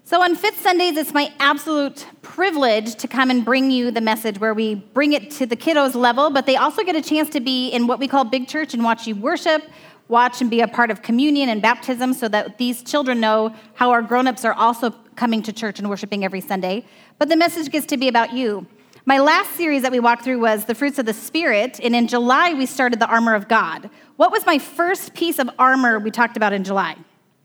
So on Fifth Sundays, it's my absolute privilege to come and bring you the message where we bring it to the kiddos level, but they also get a chance to be in what we call Big Church and watch you worship, watch and be a part of communion and baptism so that these children know how our grown-ups are also coming to church and worshiping every Sunday. But the message gets to be about you. My last series that we walked through was the fruits of the Spirit, and in July, we started the armor of God. What was my first piece of armor we talked about in July?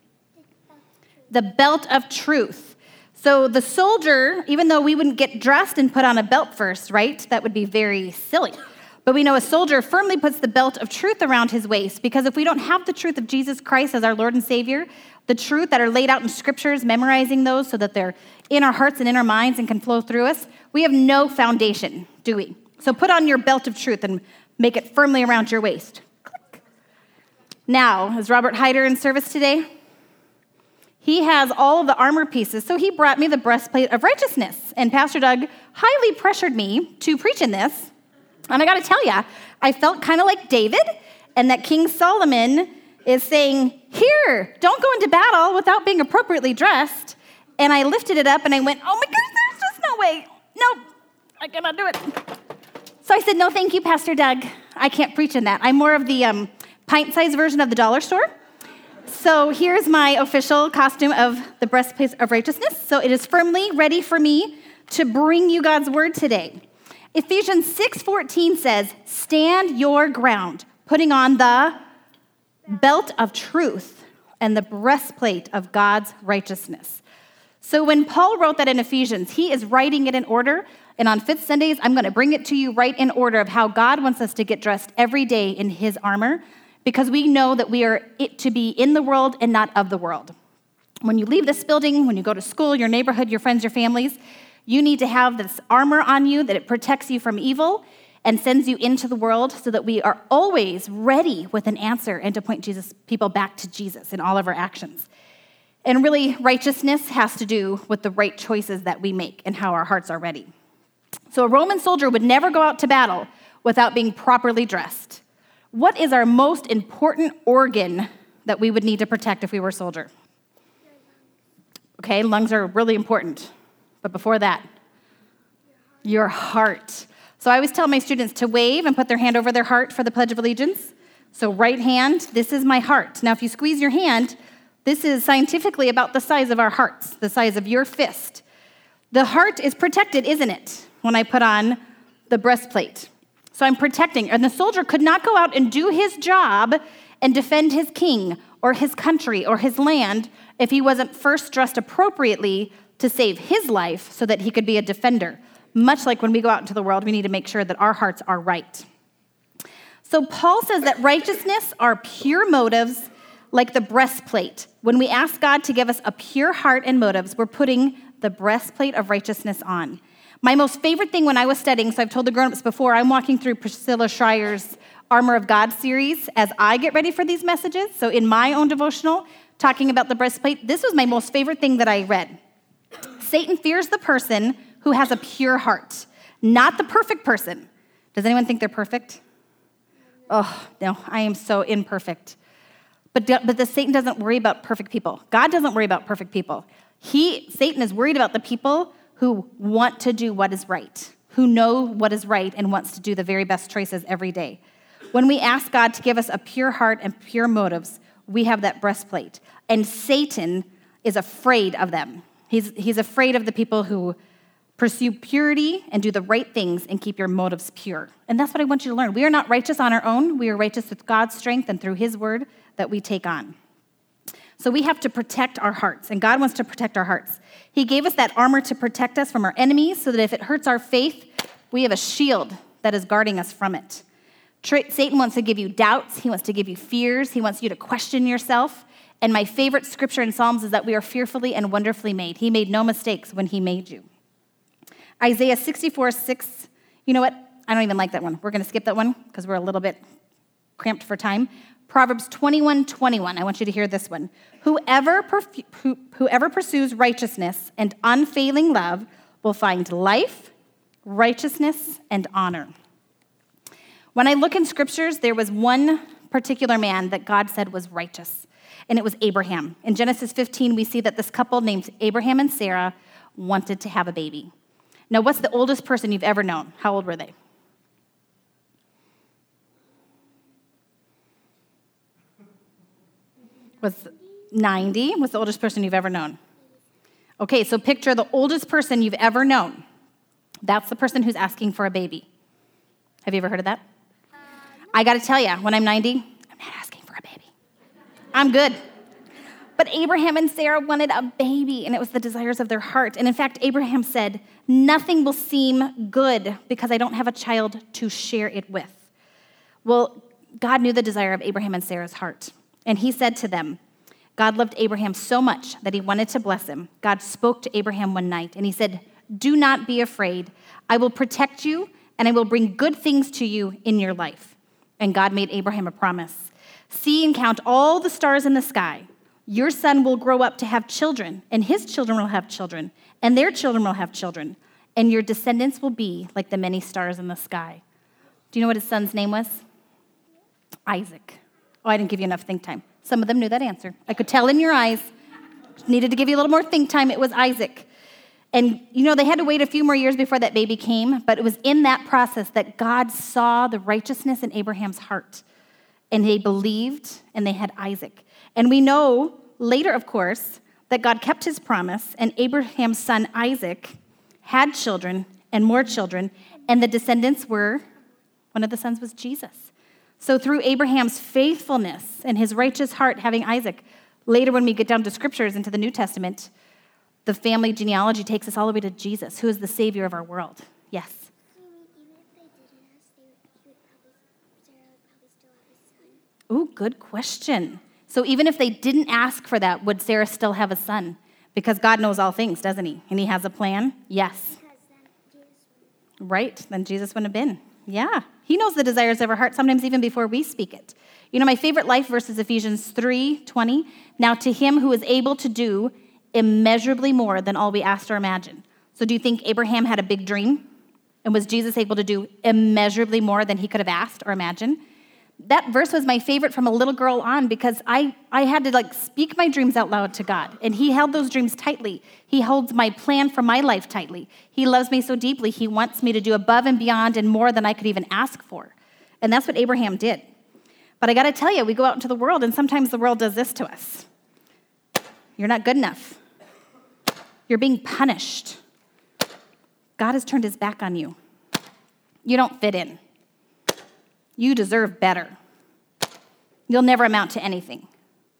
The belt of truth. So the soldier, even though we wouldn't get dressed and put on a belt first, right? That would be very silly. But we know a soldier firmly puts the belt of truth around his waist, because if we don't have the truth of Jesus Christ as our Lord and Savior, the truth that are laid out in scriptures, memorizing those so that they're in our hearts and in our minds and can flow through us, we have no foundation, do we? So put on your belt of truth and make it firmly around your waist. Click. Now, is Robert Hyder in service today? He has all of the armor pieces, so he brought me the breastplate of righteousness. And Pastor Doug highly pressured me to preach in this. And I got to tell you, I felt kind of like David, and that King Solomon is saying, here, don't go into battle without being appropriately dressed. And I lifted it up, and I went, oh my goodness, there's just no way. No, I cannot do it. So I said, no, thank you, Pastor Doug. I can't preach in that. I'm more of the pint-sized version of the dollar store. So here's my official costume of the breastplate of righteousness. So it is firmly ready for me to bring you God's word today. Ephesians 6:14 says, stand your ground, putting on the belt of truth and the breastplate of God's righteousness. So when Paul wrote that in Ephesians, he is writing it in order. And on Fifth Sundays, I'm going to bring it to you right in order of how God wants us to get dressed every day in his armor, because we know that we are to be in the world and not of the world. When you leave this building, when you go to school, your neighborhood, your friends, your families, you need to have this armor on you that it protects you from evil and sends you into the world so that we are always ready with an answer and to point people back to Jesus in all of our actions. And really, righteousness has to do with the right choices that we make and how our hearts are ready. So a Roman soldier would never go out to battle without being properly dressed. What is our most important organ that we would need to protect if we were a soldier? Okay, lungs are really important. But before that, your heart. So I always tell my students to wave and put their hand over their heart for the Pledge of Allegiance. So right hand, this is my heart. Now, if you squeeze your hand, this is scientifically about the size of our hearts, the size of your fist. The heart is protected, isn't it, when I put on the breastplate? So I'm protecting. And the soldier could not go out and do his job and defend his king or his country or his land if he wasn't first dressed appropriately to save his life so that he could be a defender. Much like when we go out into the world, we need to make sure that our hearts are right. So Paul says that righteousness are pure motives like the breastplate. When we ask God to give us a pure heart and motives, we're putting the breastplate of righteousness on. My most favorite thing when I was studying, so I've told the grown-ups before, I'm walking through Priscilla Schreier's Armor of God series as I get ready for these messages. So in my own devotional, talking about the breastplate, this was my most favorite thing that I read. Satan fears the person who has a pure heart, not the perfect person. Does anyone think they're perfect? Oh, no, I am so imperfect. But Satan doesn't worry about perfect people. God doesn't worry about perfect people. Satan is worried about the people who want to do what is right, who know what is right and wants to do the very best choices every day. When we ask God to give us a pure heart and pure motives, we have that breastplate. And Satan is afraid of them. He's afraid of the people who pursue purity and do the right things and keep your motives pure. And that's what I want you to learn. We are not righteous on our own. We are righteous with God's strength and through his word that we take on. So we have to protect our hearts, and God wants to protect our hearts. He gave us that armor to protect us from our enemies so that if it hurts our faith, we have a shield that is guarding us from it. Satan wants to give you doubts. He wants to give you fears. He wants you to question yourself. And my favorite scripture in Psalms is that we are fearfully and wonderfully made. He made no mistakes when he made you. Isaiah 64:6. You know what? I don't even like that one. We're going to skip that one because we're a little bit cramped for time. Proverbs 21:21. I want you to hear this one. Whoever pursues righteousness and unfailing love will find life, righteousness, and honor. When I look in scriptures, there was one particular man that God said was righteous. and it was Abraham. In Genesis 15, we see that this couple named Abraham and Sarah wanted to have a baby. Now, what's the oldest person you've ever known? How old were they? Was 90? What's the oldest person you've ever known? Okay, so picture the oldest person you've ever known. That's the person who's asking for a baby. Have you ever heard of that? I got to tell you, when I'm 90, I'm not asking for a baby. I'm good. But Abraham and Sarah wanted a baby, and it was the desires of their heart. And in fact, Abraham said, nothing will seem good because I don't have a child to share it with. Well, God knew the desire of Abraham and Sarah's heart. And he said to them, God loved Abraham so much that he wanted to bless him. God spoke to Abraham one night, and he said, do not be afraid. I will protect you, and I will bring good things to you in your life. And God made Abraham a promise. See and count all the stars in the sky. Your son will grow up to have children, and his children will have children, and their children will have children, and your descendants will be like the many stars in the sky. Do you know what his son's name was? Isaac. Oh, I didn't give you enough think time. Some of them knew that answer. I could tell in your eyes. Needed to give you a little more think time. It was Isaac. And, they had to wait a few more years before that baby came, but it was in that process that God saw the righteousness in Abraham's heart. And they believed, and they had Isaac. And we know later, of course, that God kept his promise, and Abraham's son Isaac had children and more children, and the descendants were, one of the sons was Jesus. So through Abraham's faithfulness and his righteous heart having Isaac, later when we get down to scriptures into the New Testament, the family genealogy takes us all the way to Jesus, who is the Savior of our world. Yes? Ooh, good question. So even if they didn't ask for that, would Sarah still have a son? Because God knows all things, doesn't he? And he has a plan? Yes. Right, then Jesus wouldn't have been. Yeah. He knows the desires of our heart, sometimes even before we speak it. My favorite life verse is Ephesians 3:20. Now to him who is able to do immeasurably more than all we asked or imagined. So do you think Abraham had a big dream? And was Jesus able to do immeasurably more than he could have asked or imagined? That verse was my favorite from a little girl on because I had to speak my dreams out loud to God. And he held those dreams tightly. He holds my plan for my life tightly. He loves me so deeply. He wants me to do above and beyond and more than I could even ask for. And that's what Abraham did. But I got to tell you, we go out into the world and sometimes the world does this to us. You're not good enough. You're being punished. God has turned his back on you. You don't fit in. You deserve better. You'll never amount to anything.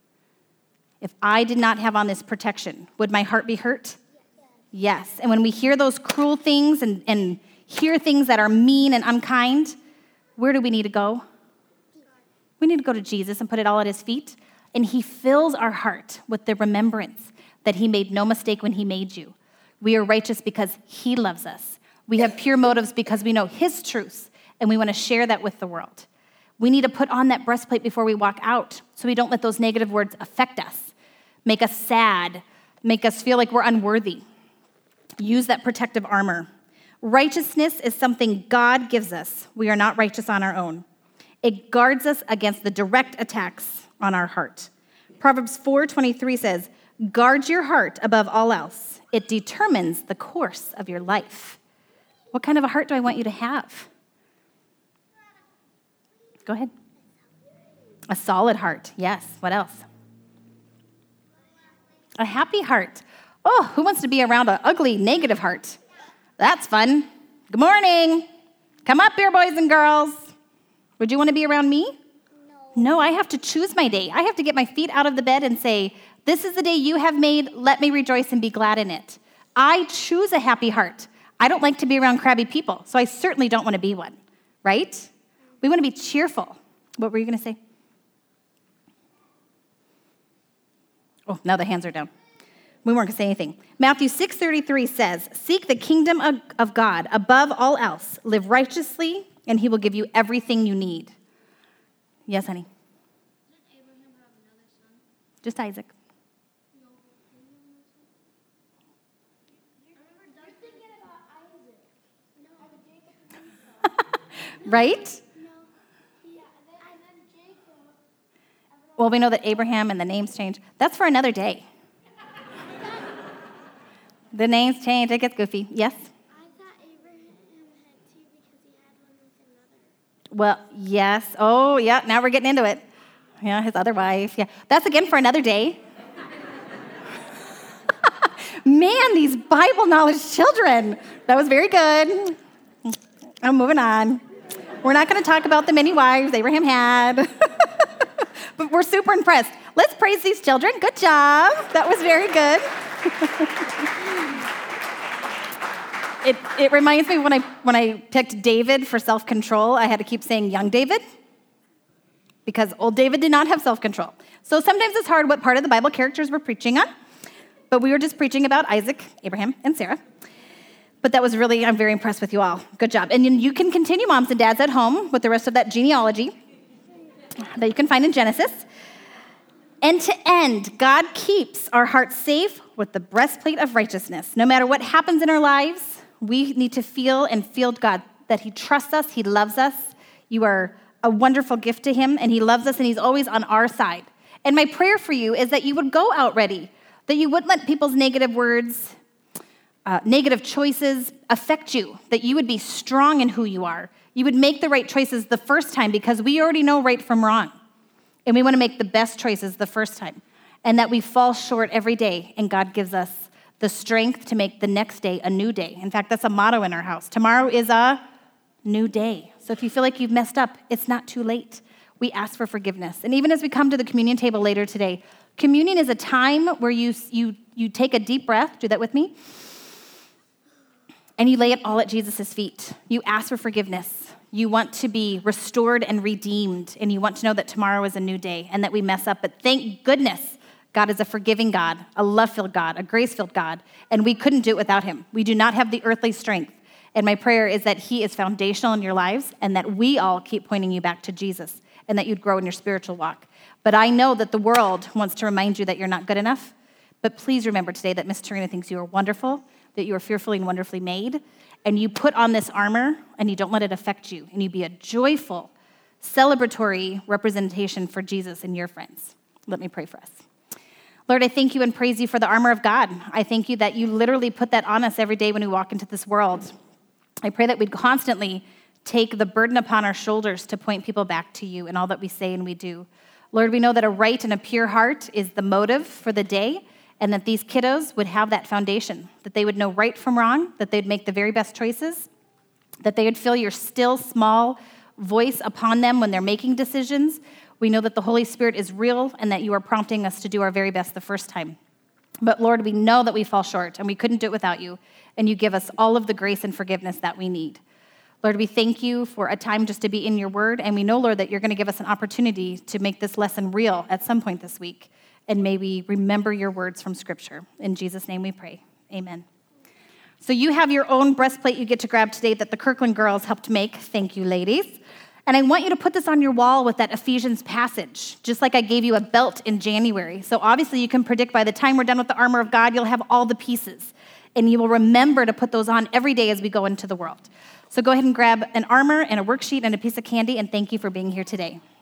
If I did not have on this protection, would my heart be hurt? Yes. And when we hear those cruel things and hear things that are mean and unkind, where do we need to go? We need to go to Jesus and put it all at his feet. And he fills our heart with the remembrance that he made no mistake when he made you. We are righteous because he loves us. We have pure motives because we know his truths, and we want to share that with the world. We need to put on that breastplate before we walk out so we don't let those negative words affect us, make us sad, make us feel like we're unworthy. Use that protective armor. Righteousness is something God gives us. We are not righteous on our own. It guards us against the direct attacks on our heart. Proverbs 4:23 says, guard your heart above all else. It determines the course of your life. What kind of a heart do I want you to have? Go ahead. A solid heart. Yes. What else? A happy heart. Oh, who wants to be around an ugly, negative heart? That's fun. Good morning. Come up here, boys and girls. Would you want to be around me? No, I have to choose my day. I have to get my feet out of the bed and say, this is the day you have made. Let me rejoice and be glad in it. I choose a happy heart. I don't like to be around crabby people, so I certainly don't want to be one, right? We want to be cheerful. What were you going to say? Oh, now the hands are down. We weren't going to say anything. Matthew 6:33 says, seek the kingdom of God above all else. Live righteously, and he will give you everything you need. Yes, honey? Did Abraham have another son? Just Isaac. No. You're thinking about Isaac. No. Right? No. Yeah, and then Jacob. Well, we know that Abraham and the names change. That's for another day. The names change. It gets goofy. Yes? I thought Abraham had two because he had one with another. Well, yes. Oh, yeah. Now we're getting into it. Yeah, his other wife. Yeah. That's again for another day. Man, these Bible knowledge children. That was very good. I'm moving on. We're not going to talk about the many wives Abraham had. But we're super impressed. Let's praise these children. Good job. That was very good. It reminds me when I picked David for self-control, I had to keep saying young David because old David did not have self-control. So sometimes it's hard what part of the Bible characters we're preaching on. But we were just preaching about Isaac, Abraham, and Sarah. But that was really, I'm very impressed with you all. Good job. And you can continue, moms and dads, at home with the rest of that genealogy that you can find in Genesis. And to end, God keeps our hearts safe with the breastplate of righteousness. No matter what happens in our lives, we need to feel and field God, that he trusts us, he loves us. You are a wonderful gift to him, and he loves us, and he's always on our side. And my prayer for you is that you would go out ready, that you wouldn't let people's negative words, negative choices affect you, that you would be strong in who you are. You would make the right choices the first time because we already know right from wrong. And we want to make the best choices the first time. And that we fall short every day, and God gives us the strength to make the next day a new day. In fact, that's a motto in our house. Tomorrow is a new day. So if you feel like you've messed up, it's not too late. We ask for forgiveness. And even as we come to the communion table later today, communion is a time where you take a deep breath, do that with me, and you lay it all at Jesus' feet. You ask for forgiveness. You want to be restored and redeemed, and you want to know that tomorrow is a new day and that we mess up. But thank goodness God is a forgiving God, a love-filled God, a grace-filled God, and we couldn't do it without him. We do not have the earthly strength. And my prayer is that he is foundational in your lives and that we all keep pointing you back to Jesus and that you'd grow in your spiritual walk. But I know that the world wants to remind you that you're not good enough. But please remember today that Miss Tarina thinks you are wonderful, that you are fearfully and wonderfully made, and you put on this armor and you don't let it affect you, and you be a joyful, celebratory representation for Jesus and your friends. Let me pray for us. Lord, I thank you and praise you for the armor of God. I thank you that you literally put that on us every day when we walk into this world. I pray that we'd constantly take the burden upon our shoulders to point people back to you in all that we say and we do. Lord, we know that a right and a pure heart is the motive for the day, and that these kiddos would have that foundation, that they would know right from wrong, that they'd make the very best choices, that they would feel your still, small voice upon them when they're making decisions. We know that the Holy Spirit is real and that you are prompting us to do our very best the first time. But Lord, we know that we fall short and we couldn't do it without you, and you give us all of the grace and forgiveness that we need. Lord, we thank you for a time just to be in your word, and we know, Lord, that you're going to give us an opportunity to make this lesson real at some point this week. And may we remember your words from Scripture. In Jesus' name we pray. Amen. So you have your own breastplate you get to grab today that the Kirkland girls helped make. Thank you, ladies. And I want you to put this on your wall with that Ephesians passage, just like I gave you a belt in January. So obviously you can predict by the time we're done with the armor of God, you'll have all the pieces. And you will remember to put those on every day as we go into the world. So go ahead and grab an armor and a worksheet and a piece of candy, and thank you for being here today.